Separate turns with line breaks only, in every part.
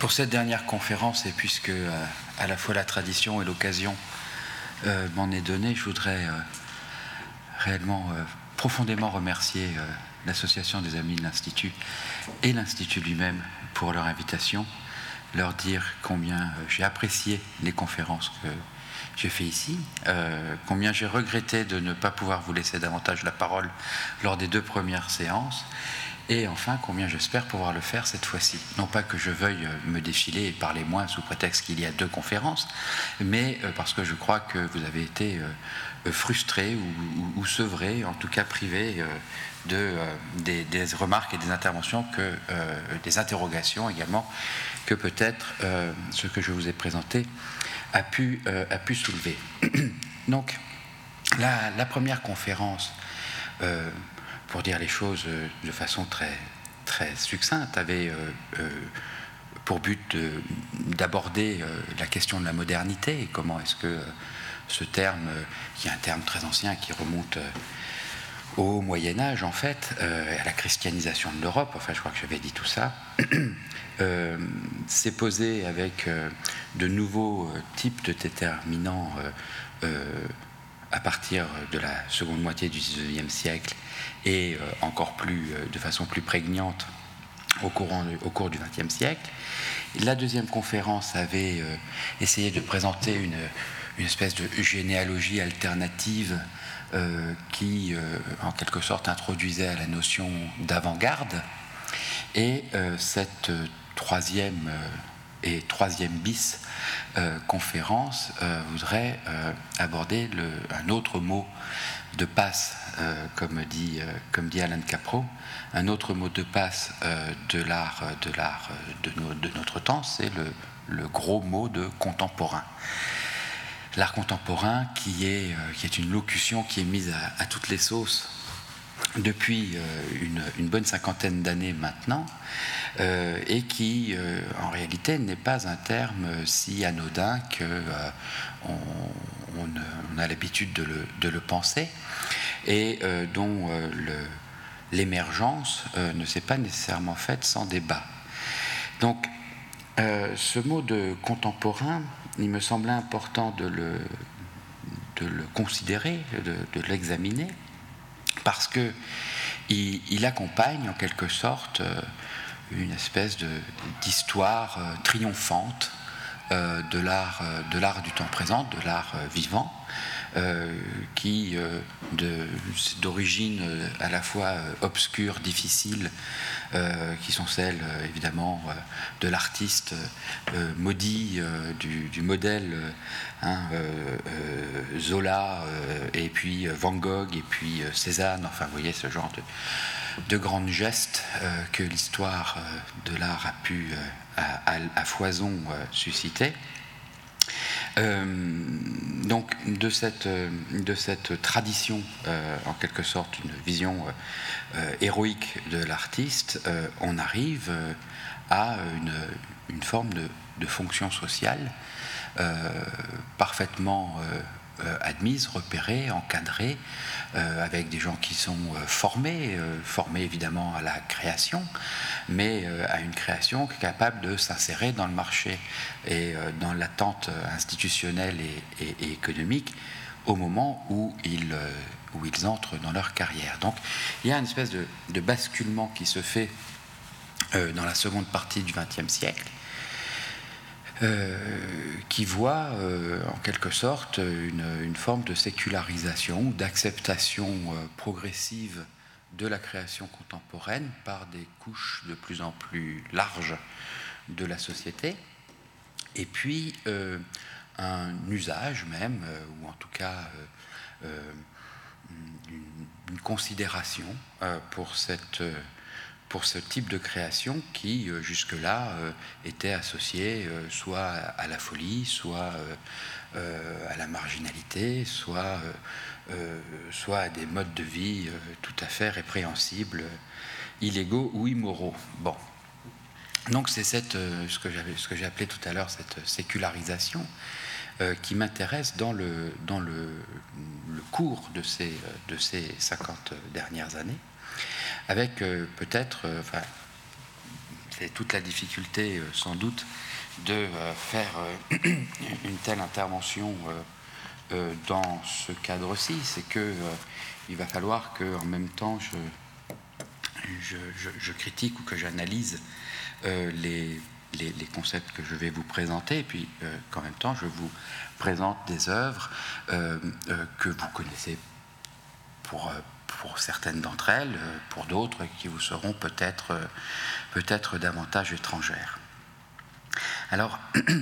Pour cette dernière conférence, et puisque à la fois la tradition et l'occasion m'en est donnée, je voudrais réellement profondément remercier l'Association des Amis de l'Institut et l'Institut lui-même pour leur invitation, leur dire combien j'ai apprécié les conférences que j'ai fait ici, combien j'ai regretté de ne pas pouvoir vous laisser davantage la parole lors des 2 premières séances, et enfin combien j'espère pouvoir le faire cette fois-ci. Non pas que je veuille me défiler et parler moins sous prétexte qu'il y a 2 conférences, mais parce que je crois que vous avez été frustrés ou sevrés, en tout cas privés des remarques et des interventions, des interrogations également, que peut-être ce que je vous ai présenté a pu soulever. Donc, la première conférence, pour dire les choses de façon très, très succincte, avait pour but d'aborder la question de la modernité et comment est-ce que ce terme, qui est un terme très ancien, qui remonte au Moyen-Âge en fait, à la christianisation de l'Europe, enfin je crois que j'avais dit tout ça, s'est posé avec de nouveaux types de déterminants à partir de la seconde moitié du XIXe siècle et encore plus, de façon plus prégnante au cours du XXe siècle. La deuxième conférence avait essayé de présenter une espèce de généalogie alternative qui, en quelque sorte, introduisait la notion d'avant-garde. Et cette troisième bis conférence voudrait aborder un autre mot de passe, comme dit Alain Capreau, un autre mot de passe de l'art de notre temps, c'est le gros mot de contemporain. L'art contemporain qui est une locution qui est mise à toutes les sauces depuis une bonne 50aine d'années maintenant, et qui en réalité n'est pas un terme si anodin qu'on a l'habitude de le penser, et dont l'émergence ne s'est pas nécessairement faite sans débat. Donc ce mot de contemporain, il me semblait important de le considérer, de l'examiner, parce que il accompagne en quelque sorte une espèce d'histoire triomphante de l'art du temps présent, de l'art vivant, qui d'origine à la fois obscure, difficile, qui sont celles évidemment de l'artiste maudit, du modèle Zola, et puis Van Gogh, et puis Cézanne, enfin vous voyez ce genre de grands gestes que l'histoire de l'art a pu à foison susciter. Donc de cette tradition, en quelque sorte une vision héroïque de l'artiste, on arrive à une forme de fonction sociale parfaitement admise, repérée, encadrée, avec des gens qui sont formés évidemment à la création, mais à une création qui est capable de s'insérer dans le marché et dans l'attente institutionnelle et économique au moment où ils entrent dans leur carrière. Donc il y a une espèce de basculement qui se fait dans la seconde partie du XXe siècle, qui voit en quelque sorte une forme de sécularisation ou d'acceptation progressive de la création contemporaine par des couches de plus en plus larges de la société, et puis un usage même, ou en tout cas une considération pour ce type de création qui, jusque-là, était associé soit à la folie, soit à la marginalité, soit à des modes de vie tout à fait répréhensibles, illégaux ou immoraux. Bon. Donc c'est ce que j'ai appelé tout à l'heure cette sécularisation qui m'intéresse dans le cours de ces 50 dernières années, avec peut-être, c'est toute la difficulté, sans doute, de faire une telle intervention dans ce cadre-ci. C'est que il va falloir qu'en même temps, je critique ou que j'analyse les concepts que je vais vous présenter, et puis qu'en même temps, je vous présente des œuvres que vous connaissez pour certaines d'entre elles, pour d'autres qui vous seront peut-être davantage étrangères. Alors,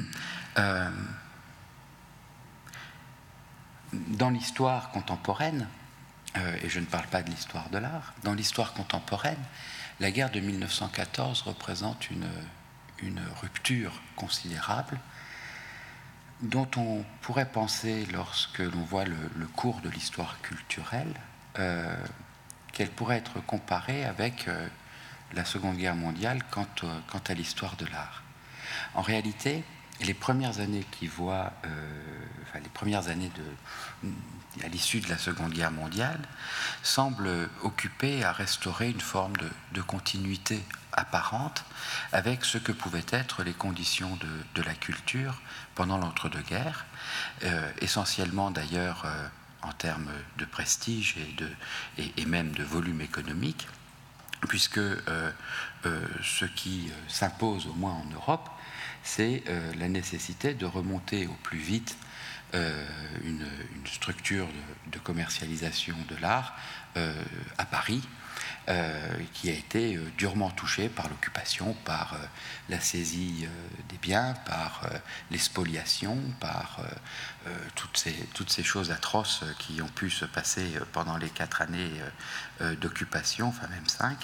dans l'histoire contemporaine, et je ne parle pas de l'histoire de l'art, dans l'histoire contemporaine, la guerre de 1914 représente une rupture considérable dont on pourrait penser, lorsque l'on voit le cours de l'histoire culturelle, qu'elle pourrait être comparée avec la Seconde Guerre mondiale quant à l'histoire de l'art. En réalité, les premières années les premières années à l'issue de la Seconde Guerre mondiale semblent occuper à restaurer une forme de continuité apparente avec ce que pouvaient être les conditions de la culture pendant l'entre-deux-guerres, essentiellement d'ailleurs en termes de prestige et même de volume économique, puisque ce qui s'impose au moins en Europe, c'est la nécessité de remonter au plus vite une structure de commercialisation de l'art à Paris, qui a été durement touchée par l'occupation, par la saisie des biens, par les spoliations, par toutes ces choses atroces qui ont pu se passer pendant les 4 années d'occupation, enfin même 5.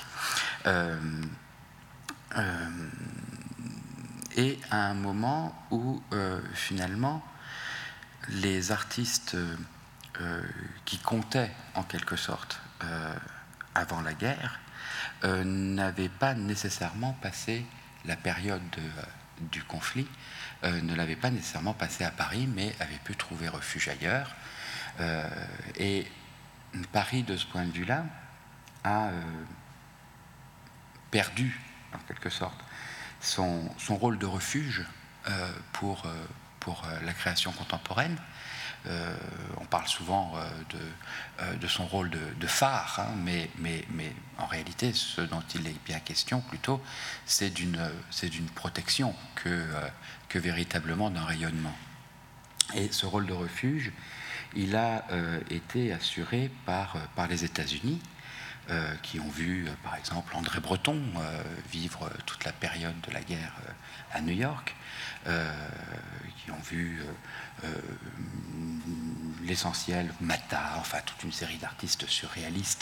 Et à un moment où finalement les artistes qui comptaient en quelque sorte avant la guerre n'avaient pas nécessairement passé la période du conflit, ne l'avaient pas nécessairement passé à Paris, mais avaient pu trouver refuge ailleurs. Et Paris, de ce point de vue-là, a perdu en quelque sorte son rôle de refuge pour la création contemporaine. On parle souvent de son rôle de phare, hein, mais en réalité, ce dont il est bien question plutôt, c'est d'une protection que véritablement d'un rayonnement. Et ce rôle de refuge, il a été assuré par les États-Unis, qui ont vu, par exemple, André Breton vivre toute la période de la guerre à New York, qui ont vu l'essentiel, Mata, enfin toute une série d'artistes surréalistes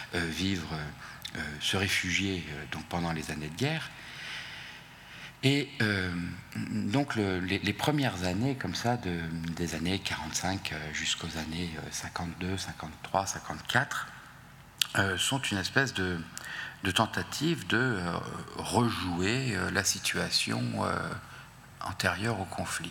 se réfugier donc pendant les années de guerre. Et donc les premières années comme ça, des années 45 jusqu'aux années 52, 53, 54, sont une espèce de tentative de rejouer la situation antérieure au conflit.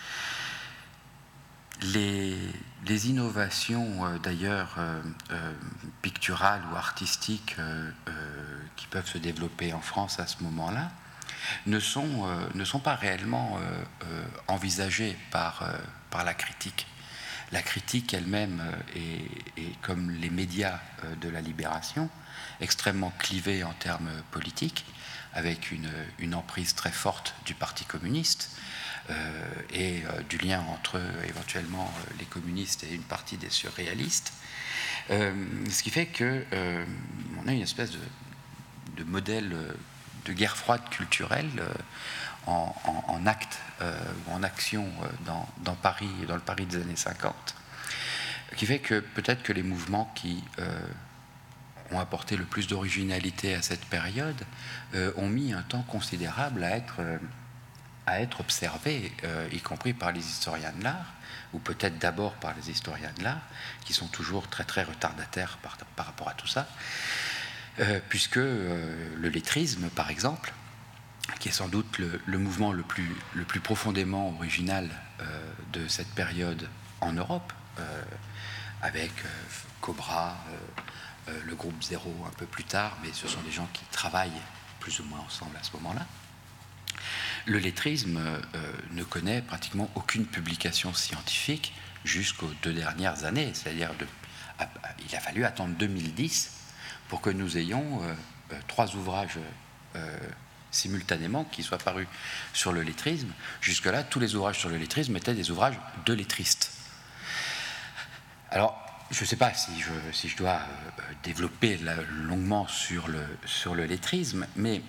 Les innovations d'ailleurs picturales ou artistiques qui peuvent se développer en France à ce moment-là ne sont pas réellement envisagées par la critique. La critique elle-même est comme les médias de la libération, extrêmement clivée en termes politiques, avec une emprise très forte du Parti communiste et du lien entre éventuellement les communistes et une partie des surréalistes. Ce qui fait qu'on a une espèce de modèle de guerre froide culturelle en acte ou en action dans Paris, dans le Paris des années 50, qui fait que peut-être que les mouvements qui ont apporté le plus d'originalité à cette période ont mis un temps considérable à être observés, y compris par les historiens de l'art, ou peut-être d'abord par les historiens de l'art, qui sont toujours très très retardataires par rapport à tout ça, puisque le lettrisme, par exemple, qui est sans doute le mouvement le plus profondément original de cette période en Europe, avec Cobra, le groupe Zéro un peu plus tard, mais ce sont des gens qui travaillent plus ou moins ensemble à ce moment-là. Le lettrisme ne connaît pratiquement aucune publication scientifique jusqu'aux 2 dernières années, c'est-à-dire il a fallu attendre 2010 pour que nous ayons 3 ouvrages simultanément qui soient parus sur le lettrisme. Jusque-là, tous les ouvrages sur le lettrisme étaient des ouvrages de lettristes. Alors, je ne sais pas si je dois développer longuement sur le lettrisme, mais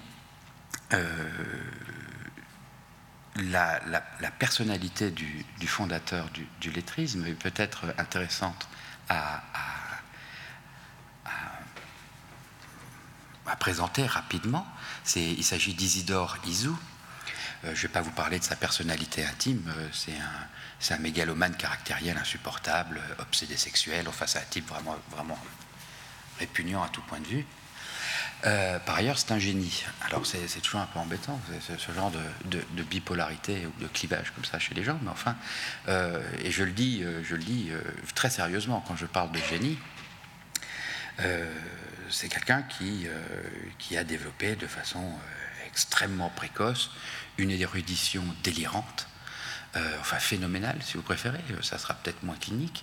la personnalité du fondateur du lettrisme est peut-être intéressante à présenter rapidement. Il s'agit d'Isidore Isou. Je ne vais pas vous parler de sa personnalité intime, c'est un mégalomane caractériel insupportable, obsédé sexuel, enfin c'est un type vraiment, vraiment répugnant à tout point de vue. Par ailleurs, c'est un génie. Alors c'est toujours un peu embêtant, ce genre de bipolarité ou de clivage comme ça chez les gens, mais enfin, et je le dis très sérieusement quand je parle de génie, c'est quelqu'un qui a développé de façon extrêmement précoce une érudition délirante, enfin phénoménale si vous préférez, ça sera peut-être moins clinique,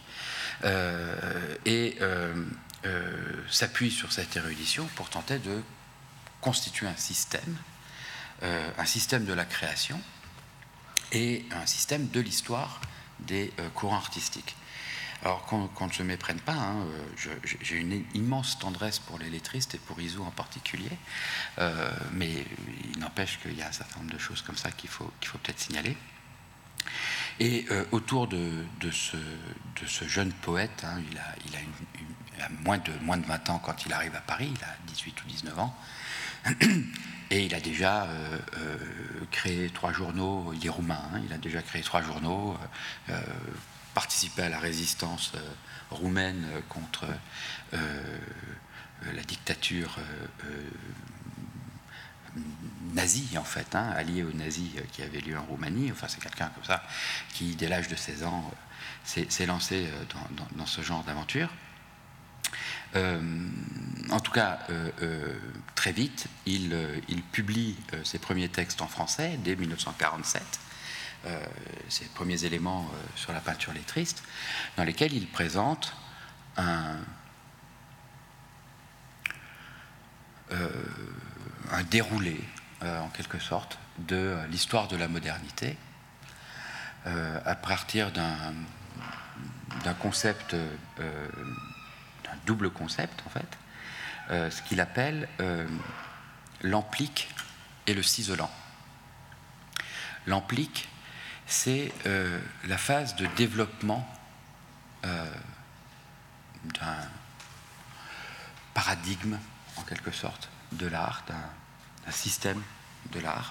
et s'appuie sur cette érudition pour tenter de constituer un système de la création et un système de l'histoire des courants artistiques. Alors qu'on ne se méprenne pas, hein, j'ai une immense tendresse pour les lettristes et pour Isou en particulier, mais il n'empêche qu'il y a un certain nombre de choses comme ça qu'il faut peut-être signaler. Et autour de ce jeune poète, hein, il a moins de 20 ans quand il arrive à Paris, il a 18 ou 19 ans, et il a déjà créé 3 journaux, il est roumain, hein, il a déjà créé 3 journaux, participé à la résistance roumaine contre la dictature nazie, en fait, hein, allié aux nazis qui avaient lieu en Roumanie. Enfin, c'est quelqu'un comme ça qui, dès l'âge de 16 ans, s'est lancé dans ce genre d'aventure. En tout cas, très vite, il publie ses premiers textes en français dès 1947. Ses premiers éléments sur la peinture lettriste, dans lesquels il présente un déroulé, en quelque sorte, de l'histoire de la modernité, à partir d'un concept, d'un double concept, en fait, ce qu'il appelle l'emplique et le ciselant. L'emplique, c'est la phase de développement d'un paradigme, en quelque sorte, de l'art, d'un système de l'art.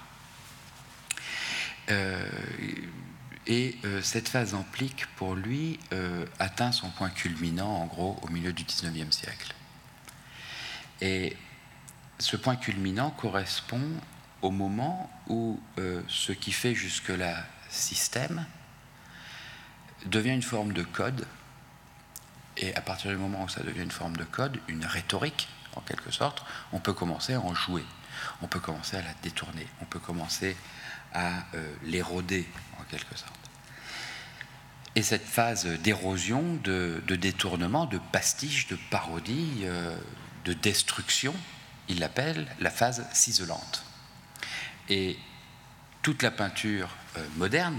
Et cette phase emplique, pour lui, atteint son point culminant, en gros, au milieu du XIXe siècle. Et ce point culminant correspond au moment où ce qui fait jusque-là système devient une forme de code, et à partir du moment où ça devient une forme de code, une rhétorique en quelque sorte, on peut commencer à en jouer, on peut commencer à la détourner, on peut commencer à l'éroder en quelque sorte. Et cette phase d'érosion, de détournement, de pastiche, de parodie, de destruction, il l'appelle la phase ciselante. Et toute la peinture moderne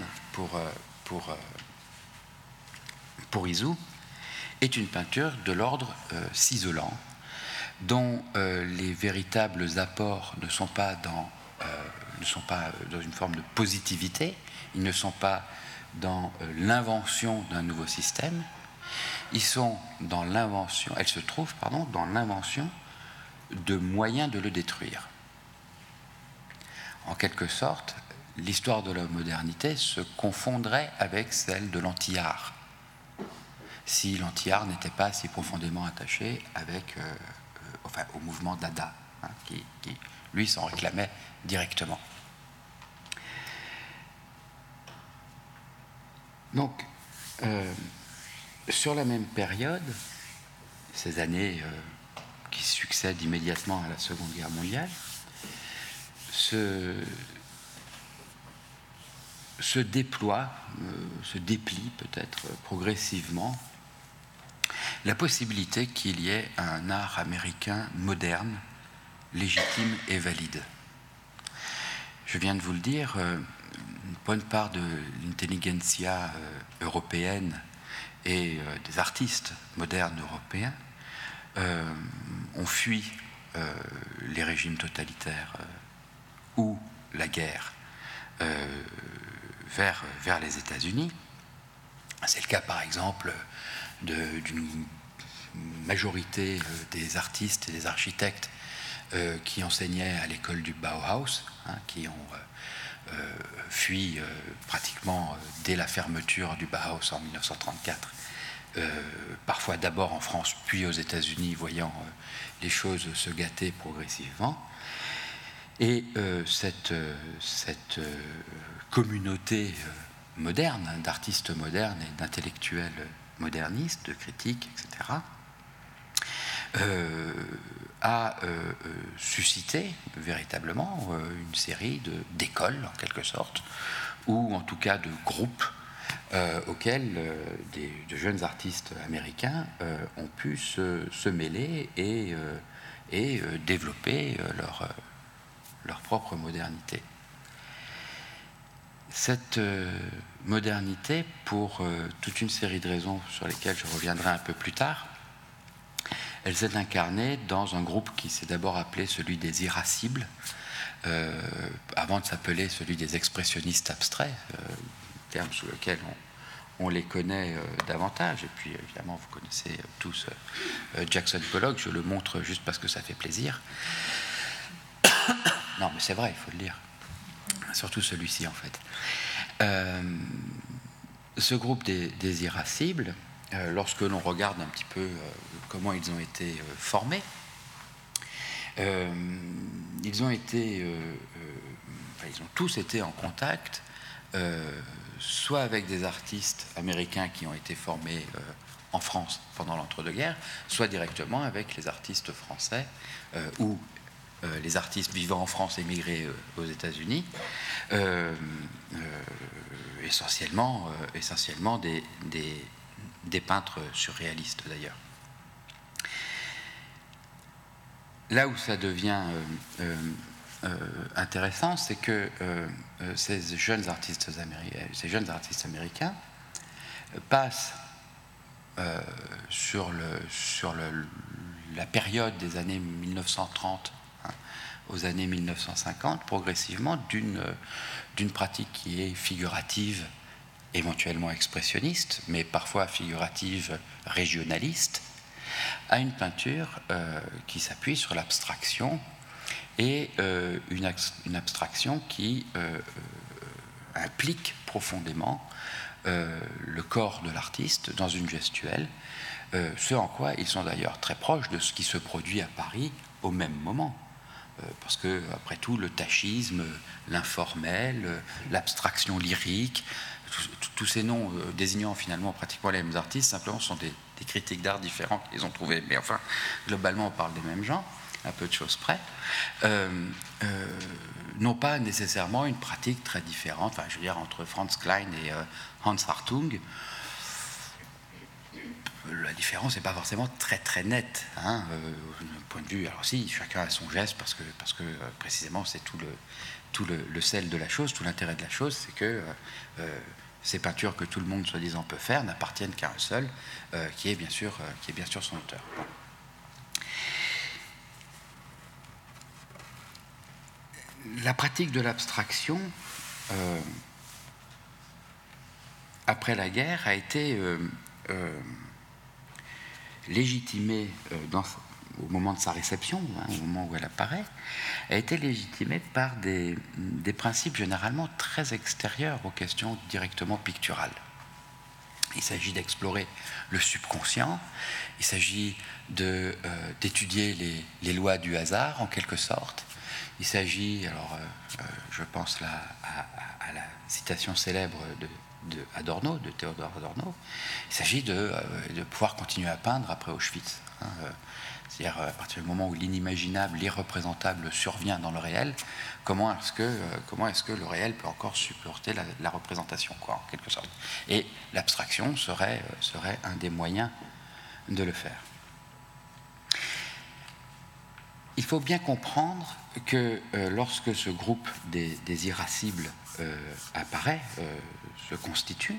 pour Isou est une peinture de l'ordre ciselant, dont les véritables apports ne sont pas dans une forme de positivité, ils ne sont pas dans l'invention d'un nouveau système, ils sont dans l'invention, elles se trouvent, dans l'invention de moyens de le détruire. En quelque sorte, l'histoire de la modernité se confondrait avec celle de l'anti-art, si l'anti-art n'était pas si profondément attaché au mouvement Dada, hein, qui lui s'en réclamait directement. Donc, sur la même période, ces années qui succèdent immédiatement à la Seconde Guerre mondiale, se déploie, se déplie peut-être progressivement la possibilité qu'il y ait un art américain moderne, légitime et valide. Je viens de vous le dire, une bonne part de l'intelligentsia européenne et des artistes modernes européens ont fui les régimes totalitaires ou la guerre vers les États-Unis. C'est le cas par exemple d'une majorité des artistes et des architectes qui enseignaient à l'école du Bauhaus, qui ont fui pratiquement dès la fermeture du Bauhaus en 1934, parfois d'abord en France puis aux États-Unis, voyant les choses se gâter progressivement. Et cette communauté moderne, d'artistes modernes et d'intellectuels modernistes, de critiques, etc., a suscité véritablement une série d'écoles, en quelque sorte, ou en tout cas de groupes auxquels de jeunes artistes américains ont pu se mêler et développer leur propre modernité. Cette modernité, pour toute une série de raisons sur lesquelles je reviendrai un peu plus tard, elle s'est incarnée dans un groupe qui s'est d'abord appelé celui des irascibles, avant de s'appeler celui des expressionnistes abstraits, terme sous lequel on les connaît davantage. Et puis évidemment, vous connaissez tous Jackson Pollock, je le montre juste parce que ça fait plaisir. Non, mais c'est vrai, il faut le dire. Surtout celui-ci, en fait. Ce groupe des irascibles, lorsque l'on regarde un petit peu comment ils ont été formés, ils ont tous été en contact, soit avec des artistes américains qui ont été formés en France pendant l'entre-deux-guerres, soit directement avec les artistes français ou les artistes vivant en France émigrés aux États-Unis, essentiellement des peintres surréalistes d'ailleurs. Là où ça devient intéressant, c'est que ces jeunes artistes américains passent sur la période des années 1930 aux années 1950, progressivement d'une pratique qui est figurative, éventuellement expressionniste, mais parfois figurative régionaliste, à une peinture qui s'appuie sur l'abstraction, et une abstraction qui implique profondément le corps de l'artiste dans une gestuelle, ce en quoi ils sont d'ailleurs très proches de ce qui se produit à Paris au même moment. Parce que, après tout, le tachisme, l'informel, l'abstraction lyrique, tous ces noms désignant finalement pratiquement les mêmes artistes, simplement sont des critiques d'art différents qu'ils ont trouvés. Mais enfin, globalement, on parle des mêmes gens, à peu de choses près, n'ont pas nécessairement une pratique très différente. Enfin, je veux dire, entre Franz Klein et Hans Hartung, la différence n'est pas forcément très très nette, hein, d'un point de vue. Alors si, chacun a son geste, parce que précisément c'est tout le sel de la chose, tout l'intérêt de la chose, c'est que ces peintures que tout le monde soi-disant peut faire n'appartiennent qu'à un seul, qui est bien sûr son auteur. Bon. La pratique de l'abstraction après la guerre a été légitimée au moment de sa réception, au moment où elle apparaît, a été légitimée par des principes généralement très extérieurs aux questions directement picturales. Il s'agit d'explorer le subconscient, il s'agit d'étudier les lois du hasard en quelque sorte. Il s'agit, alors je pense là à la citation célèbre de Adorno, de Théodore Adorno, il s'agit de pouvoir continuer à peindre après Auschwitz. C'est-à-dire, à partir du moment où l'inimaginable, l'irreprésentable survient dans le réel, comment est-ce que le réel peut encore supporter la représentation, quoi, en quelque sorte. Et l'abstraction serait un des moyens de le faire. Il faut bien comprendre que lorsque ce groupe des irascibles apparaît, se constitue,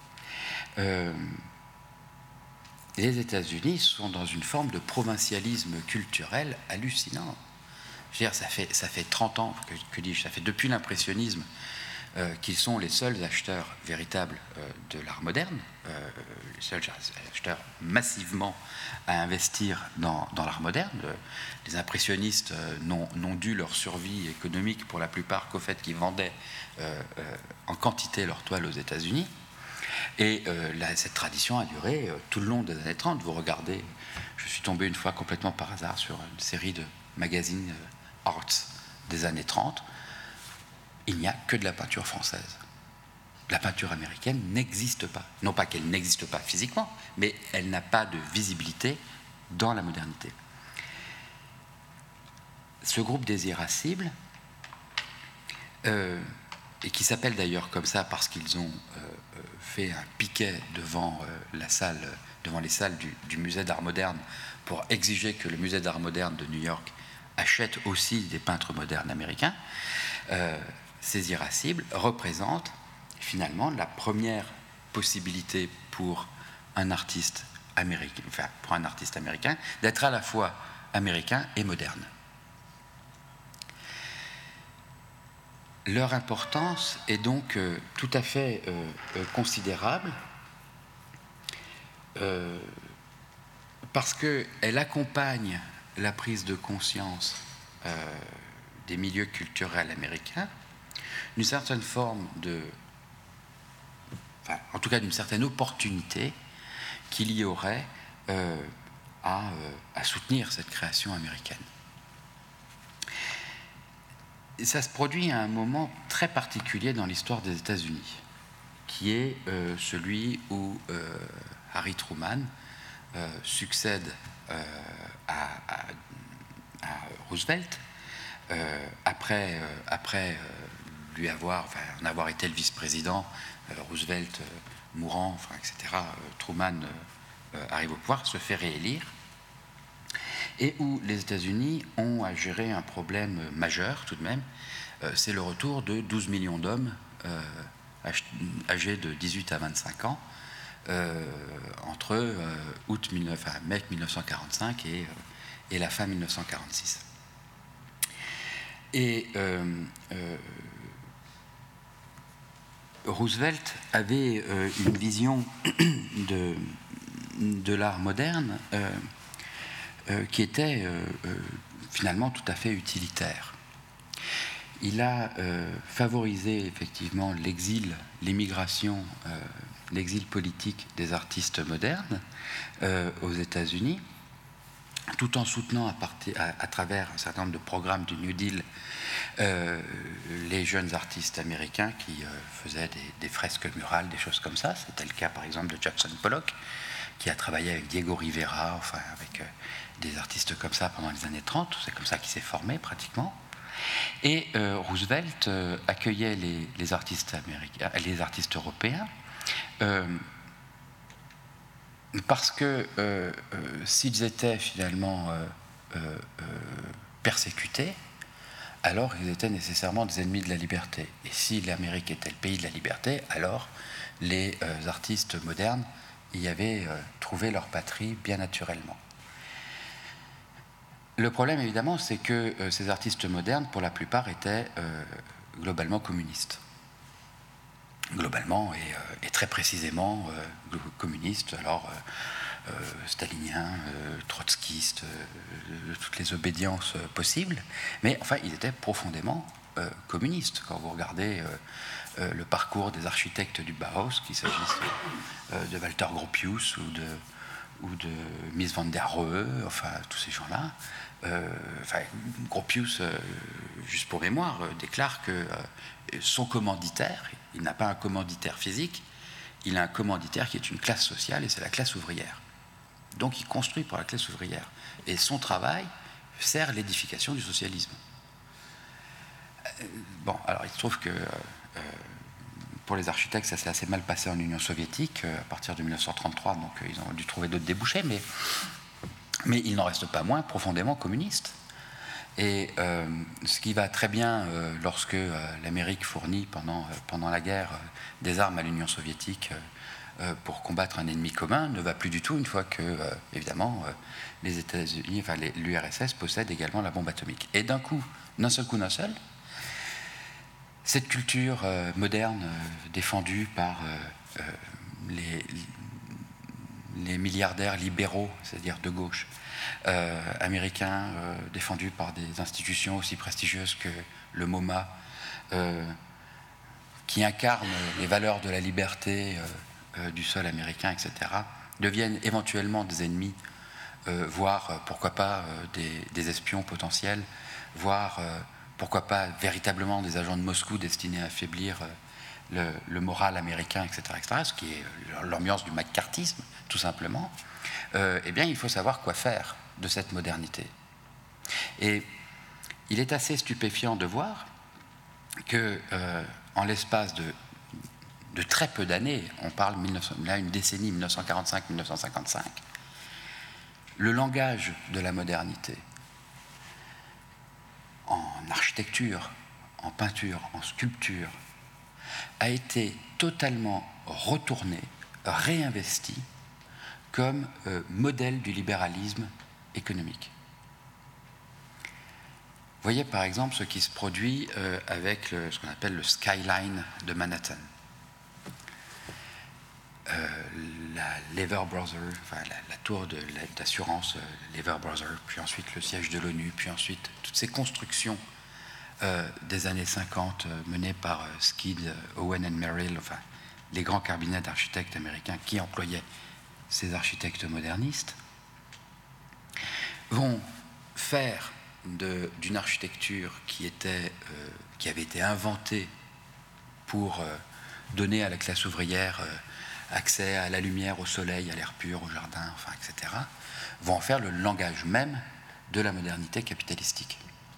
les États-Unis sont dans une forme de provincialisme culturel hallucinant. Je veux dire, ça fait 30 ans, que dis-je, ça fait depuis l'impressionnisme qu'ils sont les seuls acheteurs véritables de l'art moderne, les seuls acheteurs massivement à investir dans l'art moderne. Les impressionnistes n'ont dû leur survie économique pour la plupart qu'au fait qu'ils vendaient en quantité leurs toiles aux États-Unis. Et cette tradition a duré tout le long des années 30. Vous regardez, je suis tombé une fois complètement par hasard sur une série de magazines arts des années 30. Il n'y a que de la peinture française. La peinture américaine n'existe pas. Non pas qu'elle n'existe pas physiquement, mais elle n'a pas de visibilité dans la modernité. Ce groupe des irascibles, et qui s'appelle d'ailleurs comme ça parce qu'ils ont fait un piquet devant les salles du musée d'art moderne pour exiger que le musée d'art moderne de New York achète aussi des peintres modernes américains. Ces irascibles représentent finalement la première possibilité pour un artiste américain, d'être à la fois américain et moderne. Leur importance est donc tout à fait considérable parce qu'elle accompagne la prise de conscience des milieux culturels américains d'une certaine forme en tout cas d'une certaine opportunité qu'il y aurait à soutenir cette création américaine. Et ça se produit à un moment très particulier dans l'histoire des États-Unis, qui est celui où Harry Truman succède à Roosevelt après en avoir été le vice-président, Roosevelt mourant, etc. Truman arrive au pouvoir, se fait réélire, et où les États-Unis ont à gérer un problème majeur tout de même, c'est le retour de 12 millions d'hommes âgés de 18 à 25 ans entre mai 1945 et la fin 1946. Et Roosevelt avait une vision de l'art moderne qui était finalement tout à fait utilitaire. Il a favorisé effectivement l'exil, l'émigration, l'exil politique des artistes modernes aux États-Unis, tout en soutenant à travers un certain nombre de programmes du New Deal les jeunes artistes américains qui faisaient des fresques murales, des choses comme ça. C'était le cas par exemple de Jackson Pollock, qui a travaillé avec Diego Rivera, avec des artistes comme ça pendant les années 30. C'est comme ça qu'il s'est formé pratiquement. Et Roosevelt accueillait les artistes américains, les artistes européens, parce que s'ils étaient finalement persécutés, alors ils étaient nécessairement des ennemis de la liberté. Et si l'Amérique était le pays de la liberté, alors les artistes modernes y avaient trouvé leur patrie bien naturellement. Le problème, évidemment, c'est que ces artistes modernes, pour la plupart, étaient globalement communistes. Globalement et très précisément communistes, alors staliniens, trotskistes, toutes les obédiences possibles, mais enfin, ils étaient profondément communistes. Quand vous regardez le parcours des architectes du Bauhaus, qu'il s'agisse de Walter Gropius ou de Mies van der Rohe, tous ces gens-là, Gropius, juste pour mémoire, déclare que son commanditaire, il n'a pas un commanditaire physique, il a un commanditaire qui est une classe sociale, et c'est la classe ouvrière. Donc il construit pour la classe ouvrière. Et son travail sert l'édification du socialisme. Bon, alors il se trouve que pour les architectes, ça s'est assez mal passé en Union soviétique à partir de 1933, donc ils ont dû trouver d'autres débouchés, mais il n'en reste pas moins profondément communiste. Et ce qui va très bien lorsque l'Amérique fournit pendant la guerre des armes à l'Union soviétique pour combattre un ennemi commun ne va plus du tout une fois que, évidemment, les États-Unis, enfin l'URSS possède également la bombe atomique. Et d'un seul coup, cette culture moderne défendue par les milliardaires libéraux, c'est-à-dire de gauche, américains, défendus par des institutions aussi prestigieuses que le MoMA, qui incarnent les valeurs de la liberté du sol américain, etc., deviennent éventuellement des ennemis, voire, pourquoi pas, des espions potentiels, voire, pourquoi pas, véritablement des agents de Moscou destinés à affaiblir le moral américain, etc., ce qui est l'ambiance du macartisme, tout simplement. Eh bien, il faut savoir quoi faire de cette modernité. Et il est assez stupéfiant de voir que, en l'espace de très peu d'années, on parle là une décennie, 1945-1955, le langage de la modernité, en architecture, en peinture, en sculpture, a été totalement retourné, réinvesti comme modèle du libéralisme économique. Vous voyez par exemple ce qui se produit avec ce qu'on appelle le skyline de Manhattan. La Lever Brothers, enfin la tour d'assurance Lever Brothers, puis ensuite le siège de l'ONU, puis ensuite toutes ces constructions des années 50 menées par Skid, Owen and Merrill, enfin les grands cabinets d'architectes américains qui employaient ces architectes modernistes, vont faire d'une architecture qui avait été inventée pour donner à la classe ouvrière accès à la lumière, au soleil, à l'air pur, au jardin, enfin, etc., vont en faire le langage même de la modernité capitalistique.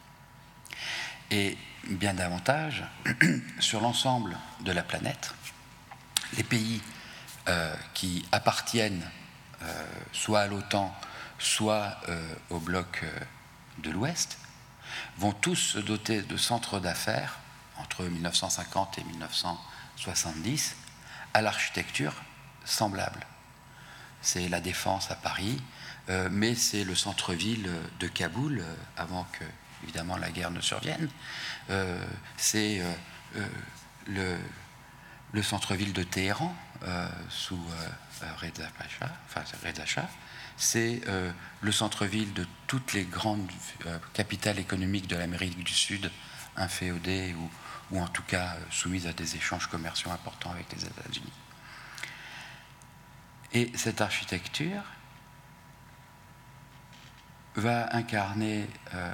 Et bien davantage, sur l'ensemble de la planète, les pays qui appartiennent soit à l'OTAN, soit au bloc de l'Ouest, vont tous se doter de centres d'affaires entre 1950 et 1970 à l'architecture semblable. C'est la Défense à Paris, mais c'est le centre-ville de Kaboul, avant que, évidemment, la guerre ne survienne. C'est le centre-ville de Téhéran, sous Reza Shah. C'est le centre-ville de toutes les grandes capitales économiques de l'Amérique du Sud, inféodées ou en tout cas soumises à des échanges commerciaux importants avec les États-Unis. Et cette architecture va incarner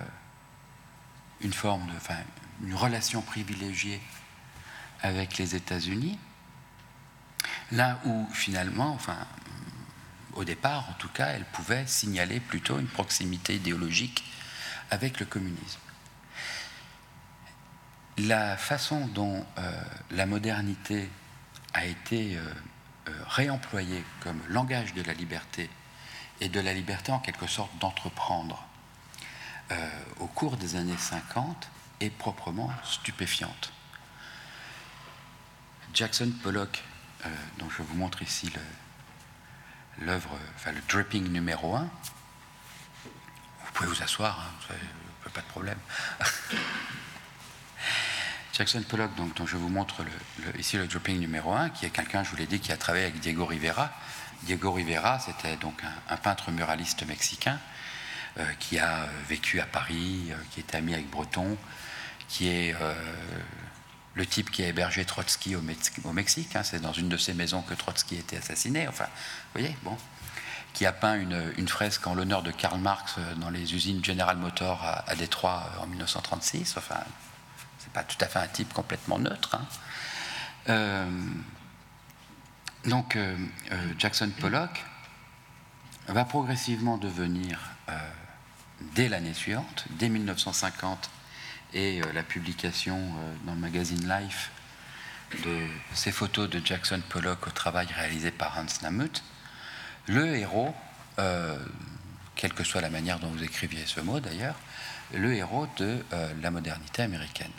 une relation privilégiée avec les États-Unis, là où finalement, au départ en tout cas, elle pouvait signaler plutôt une proximité idéologique avec le communisme. La façon dont la modernité a été réemployée comme langage de la liberté, et de la liberté en quelque sorte d'entreprendre au cours des années 50 est proprement stupéfiante. Jackson Pollock, dont je vous montre ici l'œuvre, le dripping numéro 1, vous pouvez vous asseoir, hein, pas de problème. Jackson Pollock, donc, dont je vous montre ici le dripping numéro 1, qui est quelqu'un, je vous l'ai dit, qui a travaillé avec Diego Rivera. Diego Rivera, c'était donc un peintre muraliste mexicain qui a vécu à Paris, qui était ami avec Breton, qui est le type qui a hébergé Trotsky au Mexique. Hein, c'est dans une de ces maisons que Trotsky a été assassiné. Enfin, vous voyez, bon. Qui a peint une fresque en l'honneur de Karl Marx dans les usines General Motors à Détroit en 1936. Enfin, c'est pas tout à fait un type complètement neutre. Hein. Donc, Jackson Pollock va progressivement devenir, dès l'année suivante, dès 1950, et la publication dans le magazine Life de ces photos de Jackson Pollock au travail réalisé par Hans Namuth, le héros, quelle que soit la manière dont vous écriviez ce mot d'ailleurs, le héros de la modernité américaine.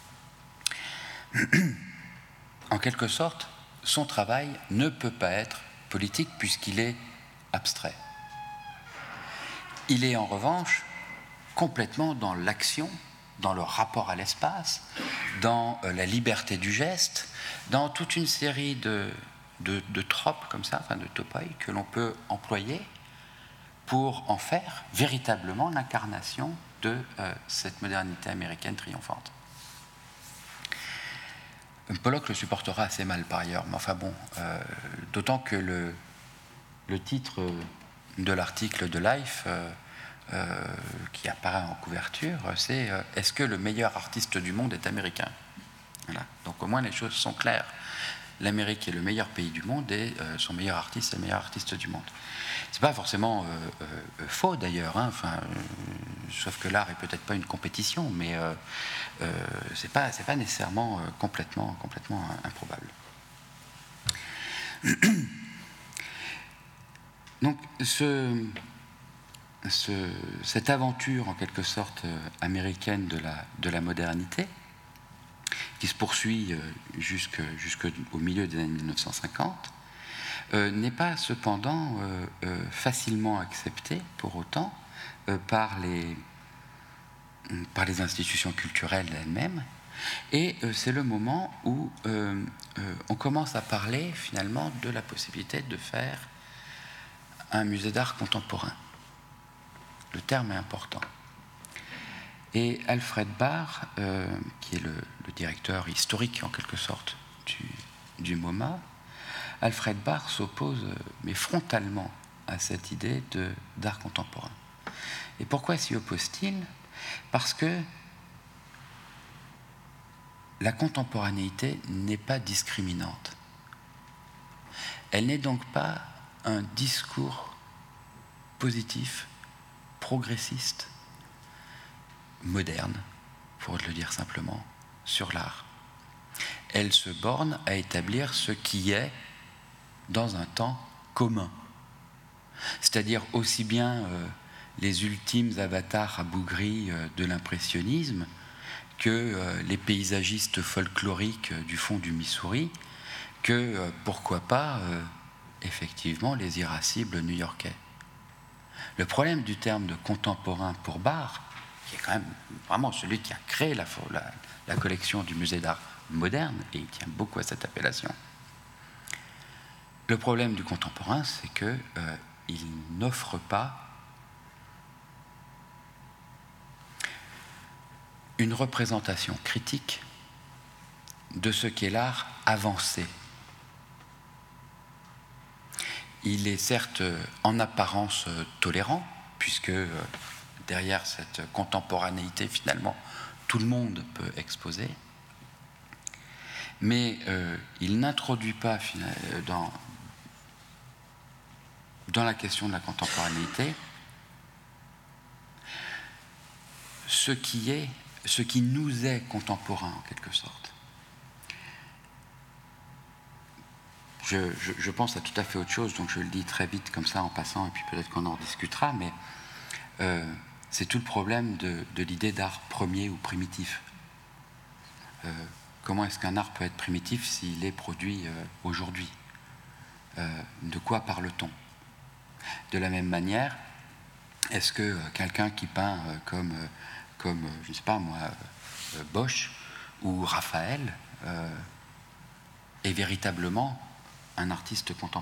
En quelque sorte, son travail ne peut pas être politique puisqu'il est abstrait. Il est en revanche complètement dans l'action, dans le rapport à l'espace, dans la liberté du geste, dans toute une série de tropes comme ça, enfin de topoi, que l'on peut employer pour en faire véritablement l'incarnation de cette modernité américaine triomphante. Pollock le supportera assez mal par ailleurs, mais enfin bon, d'autant que le titre de l'article de Life qui apparaît en couverture, c'est « Est-ce que le meilleur artiste du monde est américain ?» Voilà. Donc au moins les choses sont claires. L'Amérique est le meilleur pays du monde et son meilleur artiste est le meilleur artiste du monde. C'est pas forcément faux d'ailleurs, hein, sauf que l'art est peut-être pas une compétition, mais c'est pas nécessairement complètement improbable. Donc cette aventure en quelque sorte américaine de la modernité, qui se poursuit jusqu'au milieu des années 1950, n'est pas cependant facilement acceptée pour autant par les institutions culturelles elles-mêmes. Et c'est le moment où on commence à parler finalement de la possibilité de faire un musée d'art contemporain. Le terme est important. Et Alfred Barr, qui est le directeur historique en quelque sorte du MoMA, Alfred Barr s'oppose mais frontalement à cette idée d'art contemporain. Et pourquoi s'y oppose-t-il ? Parce que la contemporanéité n'est pas discriminante. Elle n'est donc pas un discours positif, progressiste, moderne, pour le dire simplement, sur l'art. Elle se borne à établir ce qui est dans un temps commun. C'est-à-dire aussi bien les ultimes avatars rabougris de l'impressionnisme que les paysagistes folkloriques du fond du Missouri, que, pourquoi pas, effectivement, les irascibles new-yorkais. Le problème du terme de contemporain pour Barr, qui est quand même vraiment celui qui a créé la collection du musée d'art moderne, et il tient beaucoup à cette appellation. Le problème du contemporain, c'est qu'il n'offre pas une représentation critique de ce qu'est l'art avancé. Il est certes en apparence tolérant, puisque derrière cette contemporanéité, finalement, tout le monde peut exposer, mais il n'introduit pas dans la question de la contemporanéité ce qui nous est contemporain en quelque sorte. Je pense à tout à fait autre chose, donc je le dis très vite comme ça en passant, et puis peut-être qu'on en rediscutera, mais c'est tout le problème de l'idée d'art premier ou primitif. Comment est-ce qu'un art peut être primitif s'il est produit aujourd'hui ? De quoi parle-t-on ? De la même manière, est-ce que quelqu'un qui peint comme je ne sais pas moi, Bosch ou Raphaël est véritablement un artiste contemporain ?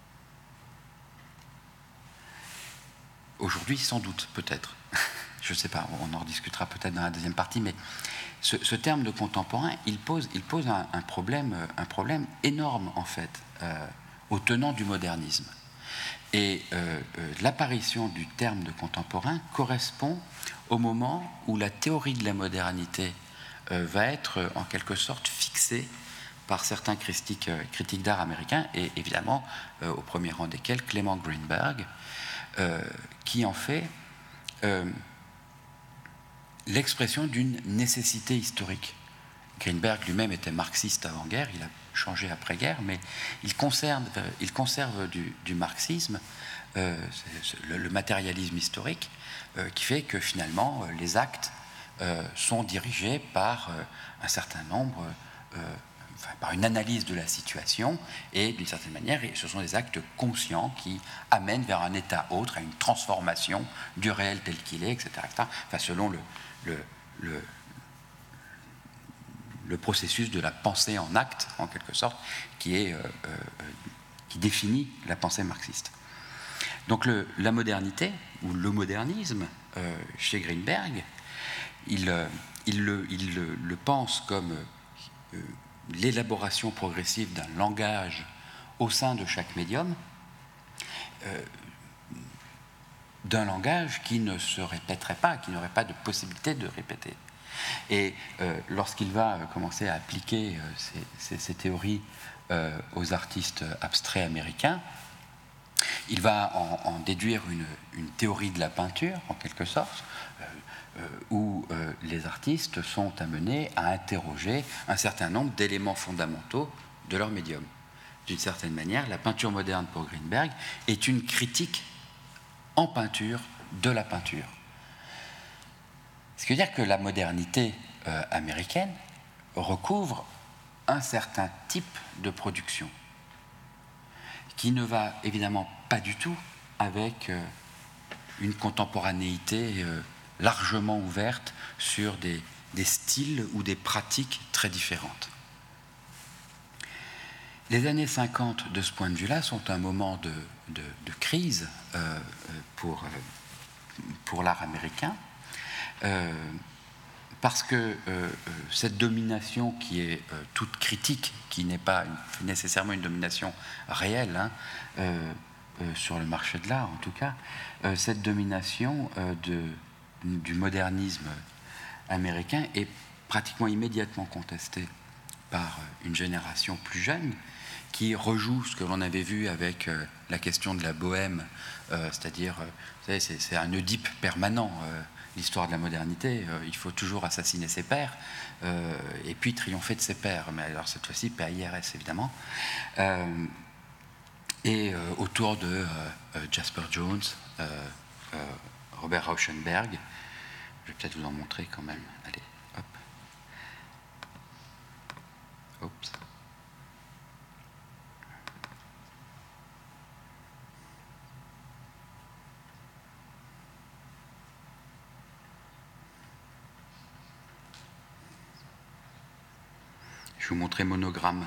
Aujourd'hui, sans doute, peut-être. Je ne sais pas, on en rediscutera peut-être dans la deuxième partie, mais ce terme de contemporain, il pose un problème énorme, en fait, aux tenants du modernisme. Et l'apparition du terme de contemporain correspond au moment où la théorie de la modernité va être, en quelque sorte, fixée par certains critiques d'art américains, et évidemment, au premier rang desquels Clement Greenberg, qui en fait l'expression d'une nécessité historique. Greenberg lui-même était marxiste avant-guerre, il a changé après-guerre, mais il conserve du marxisme le matérialisme historique, qui fait que finalement les actes sont dirigés par un certain nombre, par une analyse de la situation, et d'une certaine manière, ce sont des actes conscients qui amènent vers un état autre, à une transformation du réel tel qu'il est, etc. Enfin, selon le processus de la pensée en acte, en quelque sorte, qui définit la pensée marxiste. Donc la modernité, ou le modernisme, chez Greenberg, il le pense comme l'élaboration progressive d'un langage au sein de chaque médium, d'un langage qui ne se répéterait pas, qui n'aurait pas de possibilité de répéter. Et lorsqu'il va commencer à appliquer ces théories aux artistes abstraits américains, il va en déduire une théorie de la peinture, en quelque sorte, où les artistes sont amenés à interroger un certain nombre d'éléments fondamentaux de leur médium. D'une certaine manière, la peinture moderne pour Greenberg est une critique en peinture de la peinture. Ce qui veut dire que la modernité américaine recouvre un certain type de production qui ne va évidemment pas du tout avec une contemporanéité largement ouverte sur des styles ou des pratiques très différentes. Les années 50, de ce point de vue-là, sont un moment de crise pour l'art américain, parce que cette domination qui est toute critique, qui n'est pas nécessairement une domination réelle, sur le marché de l'art en tout cas, cette domination du modernisme américain est pratiquement immédiatement contestée par une génération plus jeune qui rejoue ce que l'on avait vu avec la question de la bohème, c'est-à-dire, vous savez, c'est un Oedipe permanent, l'histoire de la modernité, il faut toujours assassiner ses pères et puis triompher de ses pères, mais alors cette fois-ci PAIRS évidemment, et autour de Jasper Jones, Robert Rauschenberg. Je vais peut-être vous en montrer quand même. Allez, hop. Oups. Je vais vous montrer Monogramme.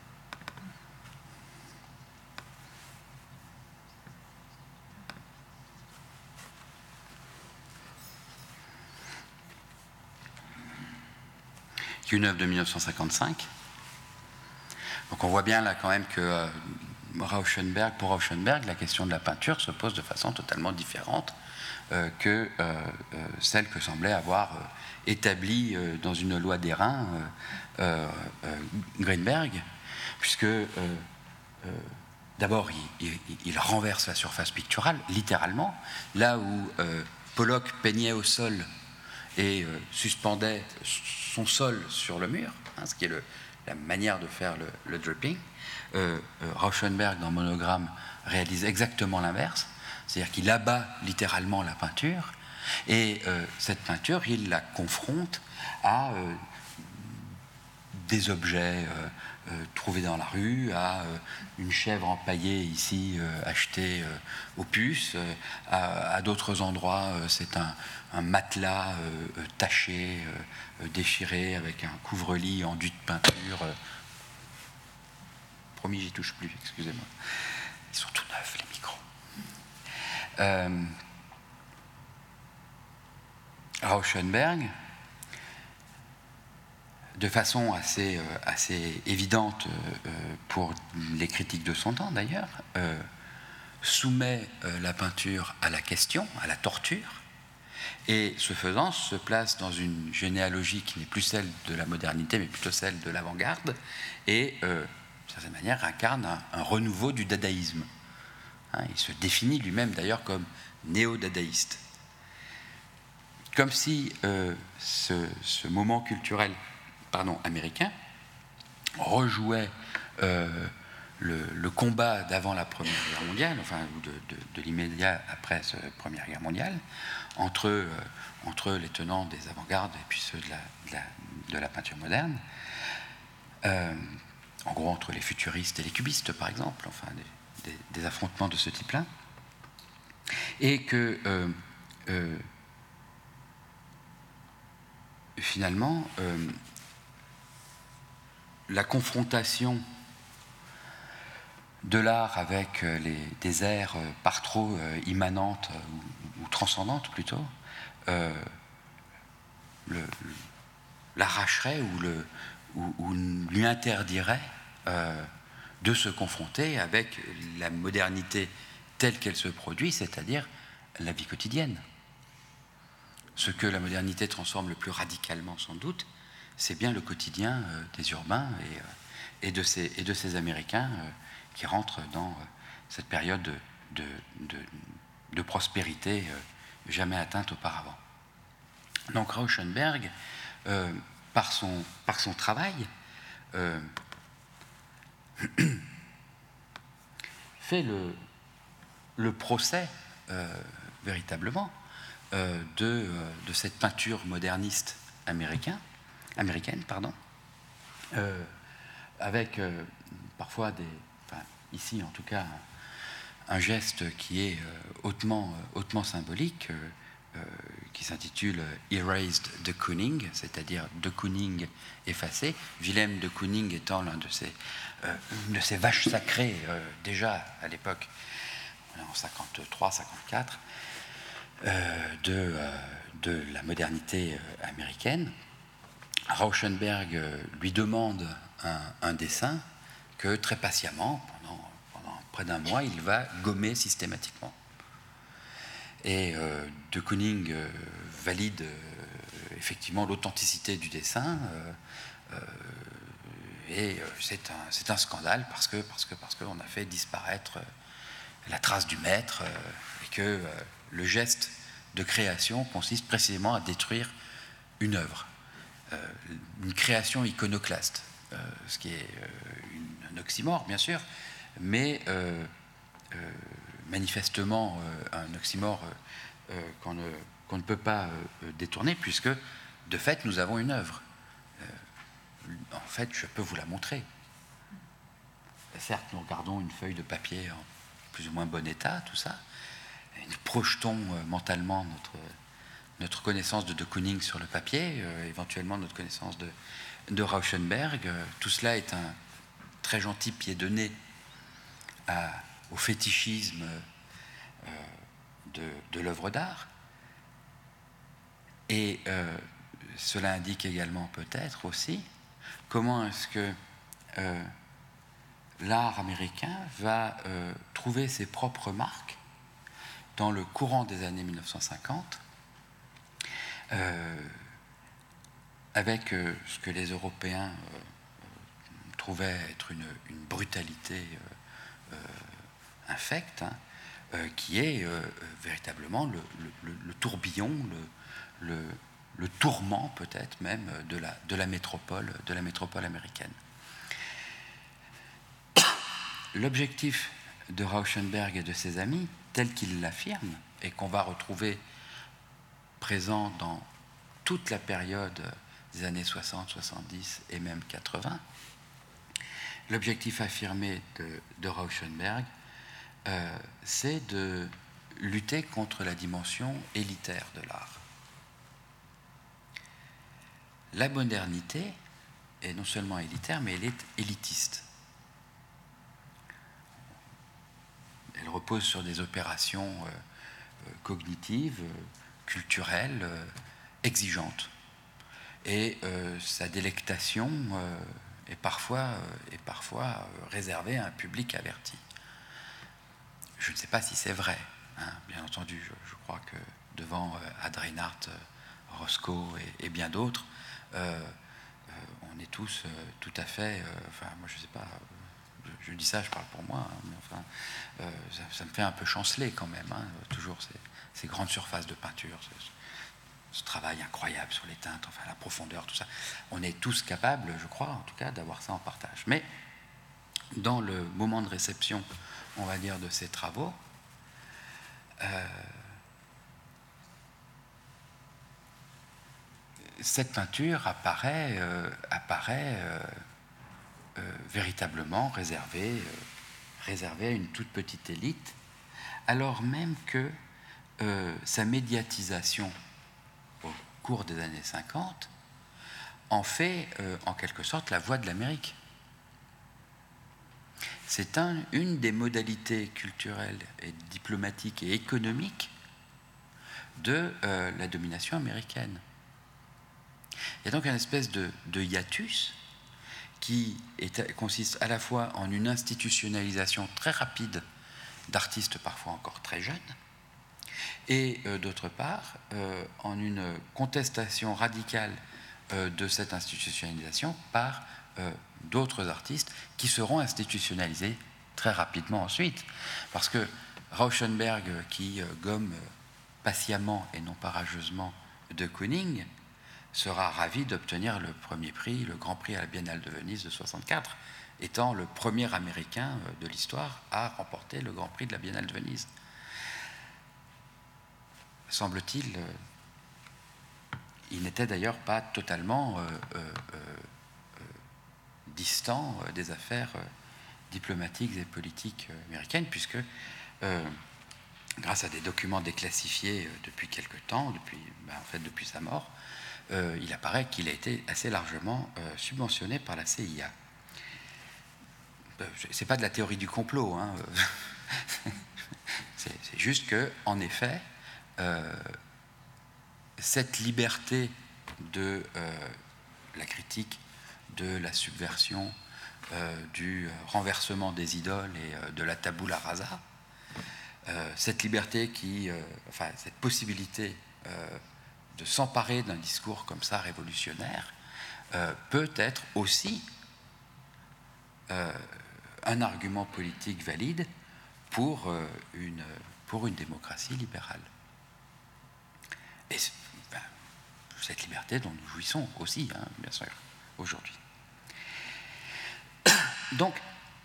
Une œuvre de 1955. Donc on voit bien là quand même que pour Rauschenberg, la question de la peinture se pose de façon totalement différente que celle que semblait avoir établie dans une loi d'airain Greenberg, puisque d'abord il renverse la surface picturale, littéralement, là où Pollock peignait au sol et suspendait son sol sur le mur, ce qui est la manière de faire le dripping. Rauschenberg, dans Monogramme, réalise exactement l'inverse, c'est-à-dire qu'il abat littéralement la peinture, et cette peinture, il la confronte à des objets trouvés dans la rue, à une chèvre empaillée ici achetée aux puces, à d'autres endroits c'est un matelas taché, déchiré, avec un couvre-lit enduit de peinture. Promis, j'y touche plus, excusez-moi. Ils sont tout neufs, les micros. Rauschenberg, de façon assez évidente pour les critiques de son temps d'ailleurs, soumet la peinture à la question, à la torture, Et ce faisant, se place dans une généalogie qui n'est plus celle de la modernité, mais plutôt celle de l'avant-garde, et, d'une certaine manière, incarne un renouveau du dadaïsme. Hein, il se définit lui-même d'ailleurs comme néo-dadaïste. Comme si ce moment culturel américain rejouait le combat d'avant la Première Guerre mondiale, enfin de l'immédiat après cette Première Guerre mondiale, entre les tenants des avant-gardes et puis ceux de la peinture moderne, en gros entre les futuristes et les cubistes par exemple, enfin des affrontements de ce type-là, et que finalement la confrontation de l'art avec des aires par trop immanentes ou transcendantes plutôt, l'arracherait ou lui interdirait de se confronter avec la modernité telle qu'elle se produit, c'est-à-dire la vie quotidienne. Ce que la modernité transforme le plus radicalement sans doute, c'est bien le quotidien des urbains et de ces Américains qui rentrent dans cette période de prospérité jamais atteinte auparavant. Donc Rauschenberg, par son travail, fait le procès véritablement de cette peinture moderniste américaine, avec parfois ici en tout cas un geste qui est hautement symbolique, qui s'intitule Erased de Kooning, c'est-à-dire de Kooning effacé, Wilhelm de Kooning étant l'un de ces vaches sacrées déjà à l'époque, en 53-54, de la modernité américaine. Rauschenberg lui demande un dessin que très patiemment, pendant près d'un mois, il va gommer systématiquement. Et de Kooning valide effectivement l'authenticité du dessin, et c'est un scandale parce qu'on a fait disparaître la trace du maître, et que le geste de création consiste précisément à détruire une œuvre, une création iconoclaste, ce qui est un oxymore bien sûr, mais manifestement un oxymore qu'on ne peut pas détourner, puisque de fait nous avons une œuvre. En fait, je peux vous la montrer. Certes, nous regardons une feuille de papier en plus ou moins bon état, tout ça, et nous projetons mentalement notre connaissance de Kooning sur le papier, éventuellement notre connaissance de Rauschenberg. Tout cela est un très gentil pied de nez au fétichisme de l'œuvre d'art. Et cela indique également peut-être aussi comment est-ce que l'art américain va trouver ses propres marques dans le courant des années 1950, avec ce que les Européens trouvaient être une brutalité infecte, qui est véritablement le tourbillon, le tourment peut-être même de la métropole américaine. L'objectif de Rauschenberg et de ses amis, tel qu'il l'affirme, et qu'on va retrouver présent dans toute la période des années 60, 70 et même 80, l'objectif affirmé de Rauschenberg, c'est de lutter contre la dimension élitaire de l'art. La modernité est non seulement élitaire, mais elle est élitiste. Elle repose sur des opérations cognitives, culturelles, exigeantes. Et sa délectation est parfois réservée à un public averti. Je ne sais pas si c'est vrai, hein, bien entendu. Je crois que devant Ad Reinhardt, Roscoe et bien d'autres, on est tous tout à fait, enfin moi je sais pas, je dis ça, je parle pour moi, hein, mais enfin, ça me fait un peu chanceler quand même, hein, toujours ces grandes surfaces de peinture, ce travail incroyable sur les teintes, enfin la profondeur, tout ça. On est tous capables, je crois, en tout cas, d'avoir ça en partage. Mais dans le moment de réception, on va dire, de ces travaux, cette peinture apparaît véritablement réservée à une toute petite élite, alors même que sa médiatisation au cours des années 50 en fait en quelque sorte la voix de l'Amérique. C'est une des modalités culturelles et diplomatiques et économiques de la domination américaine. Il y a donc une espèce de hiatus qui consiste à la fois en une institutionnalisation très rapide d'artistes parfois encore très jeunes, et d'autre part en une contestation radicale de cette institutionnalisation par d'autres artistes qui seront institutionnalisés très rapidement ensuite. Parce que Rauschenberg, qui gomme patiemment et non pas rageusement de Kooning, sera ravi d'obtenir le premier prix, le Grand Prix à la Biennale de Venise de 64, étant le premier Américain de l'histoire à remporter le Grand Prix de la Biennale de Venise. Semble-t-il, il n'était d'ailleurs pas totalement distant des affaires diplomatiques et politiques américaines, puisque grâce à des documents déclassifiés depuis quelque temps, depuis sa mort, il apparaît qu'il a été assez largement subventionné par la CIA. C'est pas de la théorie du complot, hein. C'est juste que, en effet, cette liberté de la critique, de la subversion, du renversement des idoles et de la tabula rasa, cette liberté cette possibilité de s'emparer d'un discours comme ça révolutionnaire peut être aussi un argument politique valide pour une démocratie libérale. Et cette liberté dont nous jouissons aussi, hein, bien sûr, aujourd'hui. Donc,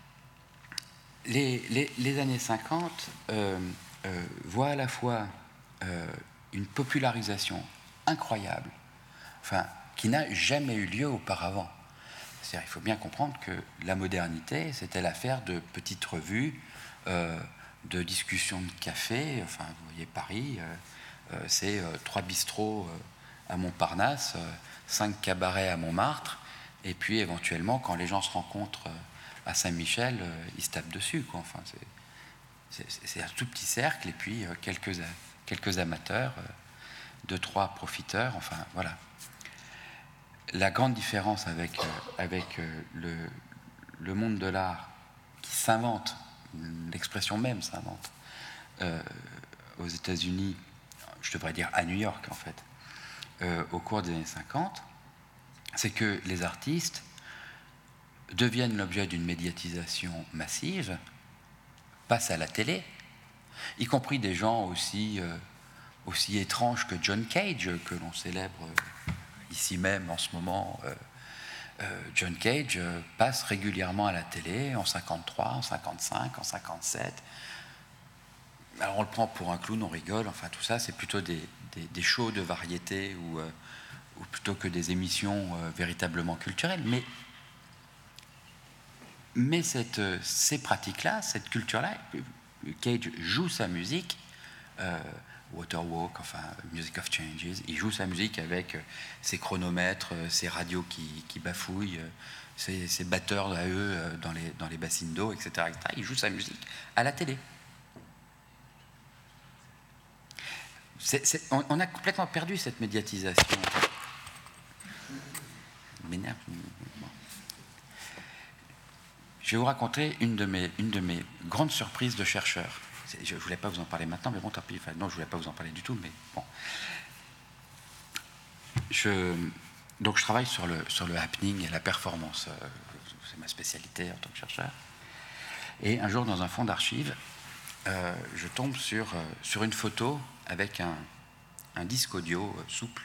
les années 50 voient à la fois une popularisation incroyable, qui n'a jamais eu lieu auparavant. C'est-à-dire, il faut bien comprendre que la modernité, c'était l'affaire de petites revues, de discussions de café. Enfin, vous voyez Paris, c'est 3 bistrots à Montparnasse, 5 cabarets à Montmartre, et puis éventuellement, quand les gens se rencontrent à Saint-Michel, ils se tapent dessus, quoi. Enfin, c'est un tout petit cercle, et puis quelques amateurs, 2-3 profiteurs, enfin voilà. La grande différence avec le monde de l'art qui s'invente, l'expression même s'invente, aux États-Unis, je devrais dire à New York en fait, au cours des années 50, c'est que les artistes deviennent l'objet d'une médiatisation massive, passent à la télé, y compris des gens aussi étranges que John Cage, que l'on célèbre ici même en ce moment. John Cage passe régulièrement à la télé en 53, en 55, en 57. Alors on le prend pour un clown, on rigole, enfin tout ça, c'est plutôt des shows de variété ou plutôt que des émissions véritablement culturelles. Mais ces pratiques-là, cette culture-là, Cage joue sa musique, Waterwalk, enfin Music of Changes, il joue sa musique avec ses chronomètres, ses radios qui bafouillent, ses batteurs à eux dans les bassines d'eau, etc., etc. Il joue sa musique à la télé. On a complètement perdu cette médiatisation. M'énerve. Je vais vous raconter une de mes grandes surprises de chercheur. je ne voulais pas vous en parler maintenant, mais bon, tant pis. Enfin, non, je ne voulais pas vous en parler du tout, mais bon. Donc, je travaille sur le happening et la performance. C'est ma spécialité en tant que chercheur. Et un jour, dans un fonds d'archives, je tombe sur une photo avec un disque audio souple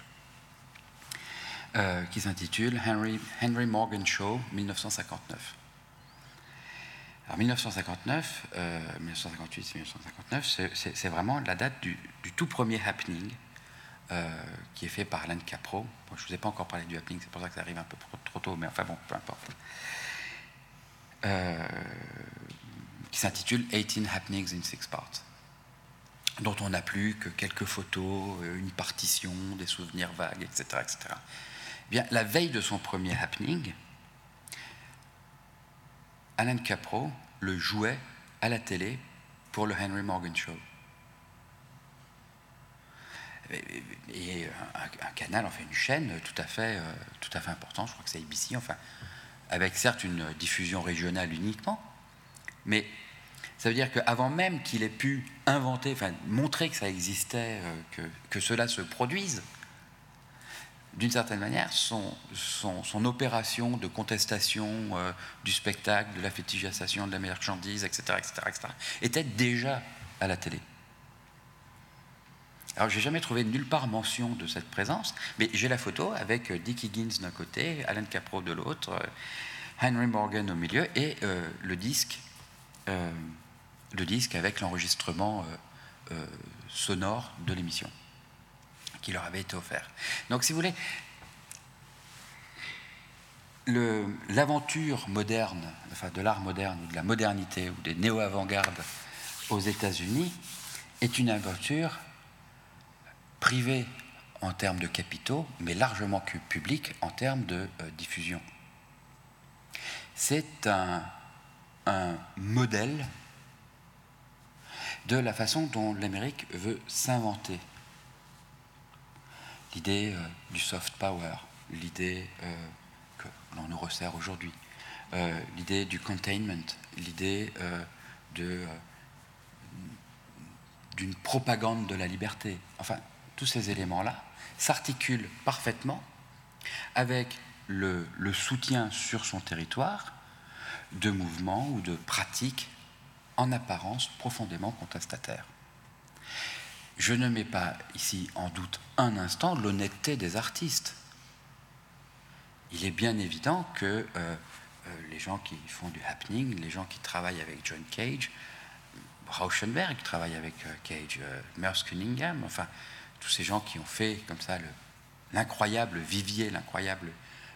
qui s'intitule Henry Morgan Show 1959. Alors 1959, 1958-1959, c'est vraiment la date du tout premier happening qui est fait par Alan Capro. Bon, je ne vous ai pas encore parlé du happening, c'est pour ça que ça arrive un peu trop tôt, mais enfin bon, peu importe. Qui s'intitule 18 Happenings in 6 Parts, dont on n'a plus que quelques photos, une partition, des souvenirs vagues, etc. etc. Eh bien, la veille de son premier happening, Alan Capro le jouait à la télé pour le Henry Morgan Show. Et un canal, enfin une chaîne tout à fait importante, je crois que c'est ABC, enfin, avec certes une diffusion régionale uniquement, mais ça veut dire qu'avant même qu'il ait pu inventer, enfin montrer que ça existait, que cela se produise, d'une certaine manière, son opération de contestation du spectacle, de la fétichisation de la marchandise, etc., était déjà à la télé. Alors, j'ai jamais trouvé nulle part mention de cette présence, mais j'ai la photo avec Dick Higgins d'un côté, Alan Capro de l'autre, Henry Morgan au milieu, et le disque avec l'enregistrement sonore de l'émission qui leur avait été offert. Donc, si vous voulez, l'aventure moderne, enfin de l'art moderne ou de la modernité ou des néo-avant-gardes aux États-Unis est une aventure privée en termes de capitaux, mais largement publique en termes de diffusion. C'est un modèle de la façon dont l'Amérique veut s'inventer. L'idée du soft power, l'idée que l'on nous resserre aujourd'hui, l'idée du containment, l'idée d'une propagande de la liberté. Enfin, tous ces éléments-là s'articulent parfaitement avec le soutien sur son territoire de mouvements ou de pratiques en apparence profondément contestataires. Je ne mets pas ici en doute un instant l'honnêteté des artistes. Il est bien évident que les gens qui font du happening, les gens qui travaillent avec John Cage, Rauschenberg travaille avec Cage, Merce Cunningham, enfin, tous ces gens qui ont fait comme ça l'incroyable vivier, l'incroyable,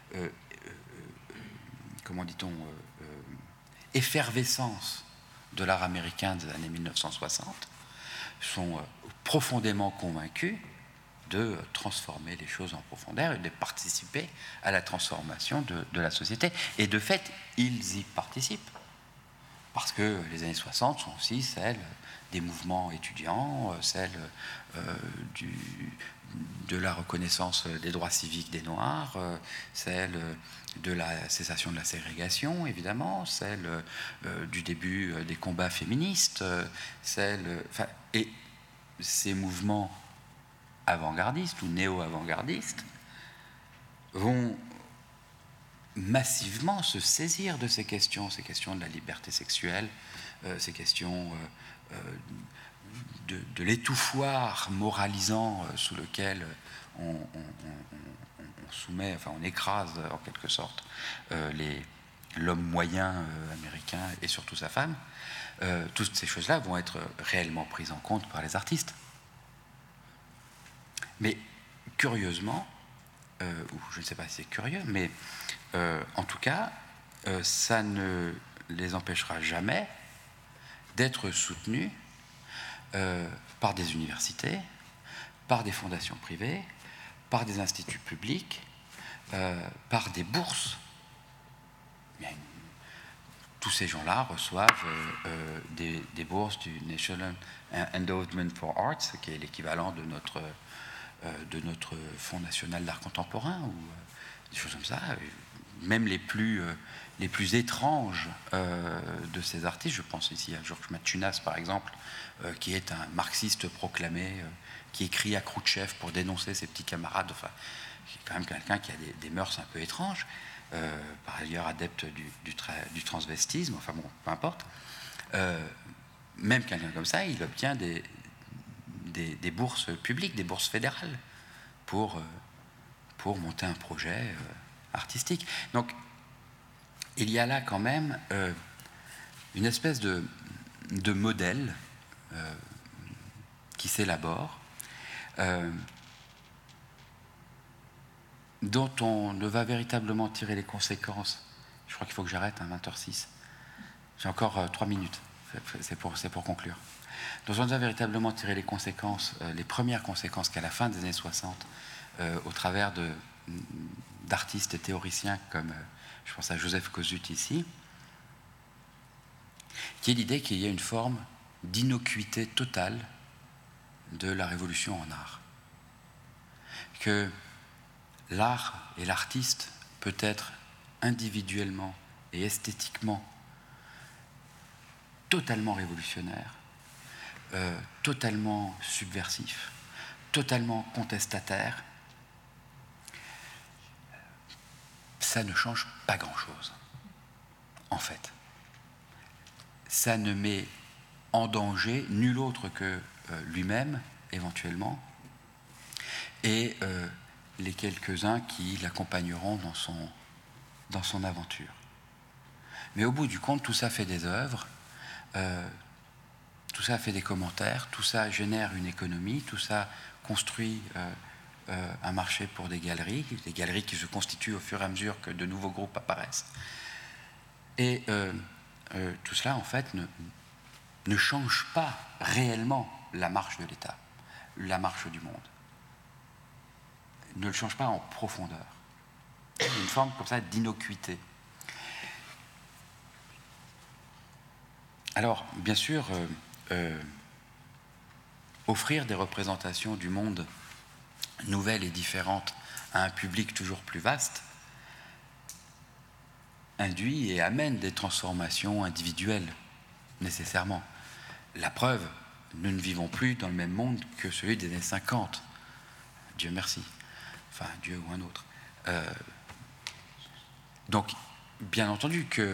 comment dit-on, effervescence de l'art américain des années 1960, sont profondément convaincus de transformer les choses en profondeur et de participer à la transformation de la société. Et de fait, ils y participent. Parce que les années 60 sont aussi celles des mouvements étudiants, celles de la reconnaissance des droits civiques des Noirs, celles de la cessation de la ségrégation, évidemment, celles du début des combats féministes, et ces mouvements avant-gardistes ou néo-avant-gardistes vont massivement se saisir de ces questions de la liberté sexuelle, ces questions de l'étouffoir moralisant sous lequel on soumet, enfin on écrase en quelque sorte l'homme moyen américain et surtout sa femme. Toutes ces choses-là vont être réellement prises en compte par les artistes. Mais curieusement, ou je ne sais pas si c'est curieux, mais en tout cas, ça ne les empêchera jamais d'être soutenus par des universités, par des fondations privées, par des instituts publics, par des bourses. Tous ces gens-là reçoivent des bourses du National Endowment for Arts, qui est l'équivalent de notre Fonds national d'art contemporain, ou des choses comme ça. même les plus étranges de ces artistes. Je pense ici à Georges Mathunas, par exemple, qui est un marxiste proclamé, qui écrit à Khrouchtchev pour dénoncer ses petits camarades, enfin, qui est quand même quelqu'un qui a des mœurs un peu étranges, par ailleurs adepte du transvestisme, enfin bon, peu importe. Même quelqu'un comme ça, il obtient des bourses publiques, des bourses fédérales pour monter un projet artistique. Donc, il y a là quand même une espèce de modèle qui s'élabore, dont on ne va véritablement tirer les conséquences. Je crois qu'il faut que j'arrête, 20h06. J'ai encore 3 minutes, c'est pour conclure. Donc on a véritablement tiré les conséquences, les premières conséquences qu'à la fin des années 60, au travers d'artistes et théoriciens comme, je pense à Joseph Kosuth ici, qui est l'idée qu'il y a une forme d'innocuité totale de la révolution en art. Que l'art et l'artiste peut être individuellement et esthétiquement totalement révolutionnaire, totalement subversif, totalement contestataire, ça ne change pas grand-chose, en fait. Ça ne met en danger nul autre que lui-même, éventuellement, et les quelques-uns qui l'accompagneront dans son aventure. Mais au bout du compte, tout ça fait des œuvres, tout ça fait des commentaires, tout ça génère une économie, tout ça construit un marché pour des galeries qui se constituent au fur et à mesure que de nouveaux groupes apparaissent. Et tout cela, en fait, ne change pas réellement la marche de l'État, la marche du monde. Ne le change pas en profondeur. Il y a une forme comme ça d'innocuité. Alors, bien sûr, offrir des représentations du monde nouvelles et différentes à un public toujours plus vaste induit et amène des transformations individuelles, nécessairement. La preuve, nous ne vivons plus dans le même monde que celui des années 50. Dieu merci. Enfin, Dieu ou un autre. Donc, bien entendu que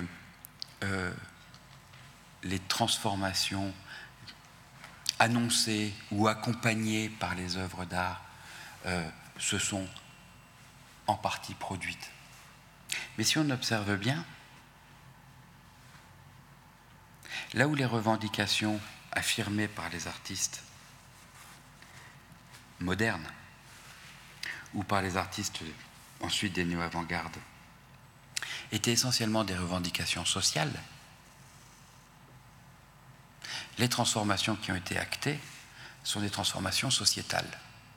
les transformations annoncées ou accompagnées par les œuvres d'art se sont en partie produites. Mais si on observe bien, là où les revendications affirmées par les artistes modernes ou par les artistes ensuite des néo-avant-gardes étaient essentiellement des revendications sociales, les transformations qui ont été actées sont des transformations sociétales.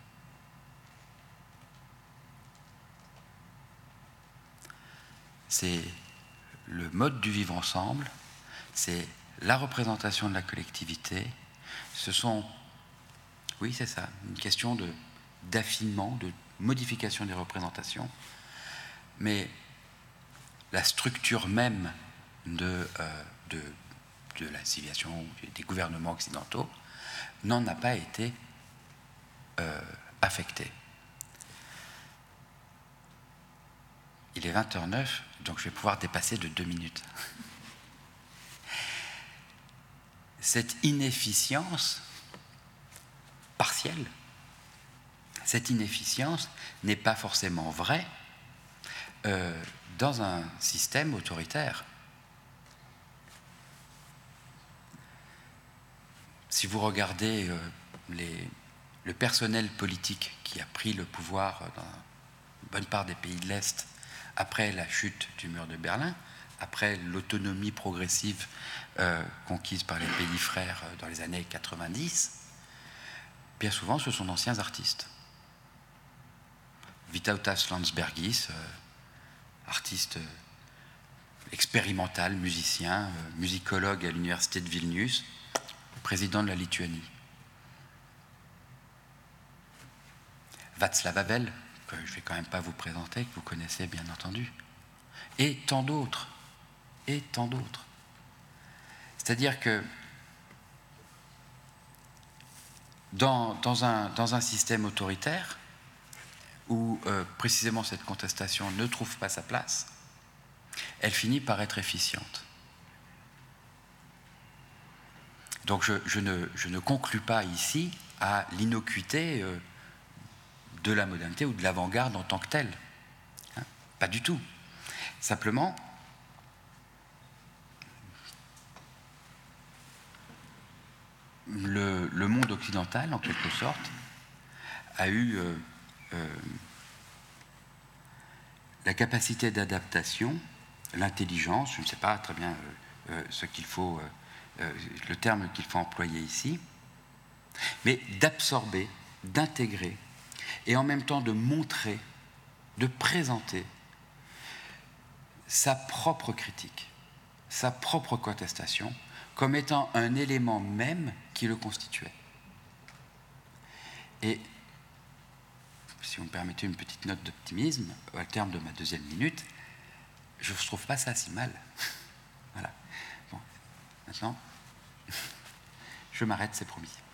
C'est le mode du vivre ensemble, c'est la représentation de la collectivité, ce sont, oui c'est ça, une question d'affinement, de modification des représentations, mais la structure même de la civilisation, des gouvernements occidentaux, n'en a pas été affectée. Il est 20h09, donc je vais pouvoir dépasser de 2 minutes. Cette inefficience partielle, cette inefficience n'est pas forcément vraie dans un système autoritaire. Si vous regardez le personnel politique qui a pris le pouvoir dans une bonne part des pays de l'Est après la chute du mur de Berlin, après l'autonomie progressive conquise par les pays frères dans les années 90, bien souvent ce sont d'anciens artistes. Vytautas Landsbergis, artiste expérimental, musicien, musicologue à l'université de Vilnius, président de la Lituanie. Václav Havel, que je ne vais quand même pas vous présenter, que vous connaissez bien entendu, et tant d'autres. Et tant d'autres. C'est-à-dire que dans un système autoritaire, où précisément cette contestation ne trouve pas sa place, elle finit par être efficiente. Donc je ne conclus pas ici à l'innocuité de la modernité ou de l'avant-garde en tant que telle. Hein, pas du tout. Simplement, le monde occidental, en quelque sorte, a eu la capacité d'adaptation, l'intelligence, je ne sais pas très bien ce qu'il faut, le terme qu'il faut employer ici, mais d'absorber, d'intégrer, et en même temps de montrer, de présenter sa propre critique, sa propre contestation, comme étant un élément même qui le constituait. Et si vous me permettez une petite note d'optimisme, au terme de ma deuxième minute, je ne trouve pas ça si mal. Voilà. Bon, maintenant, je m'arrête, c'est promis.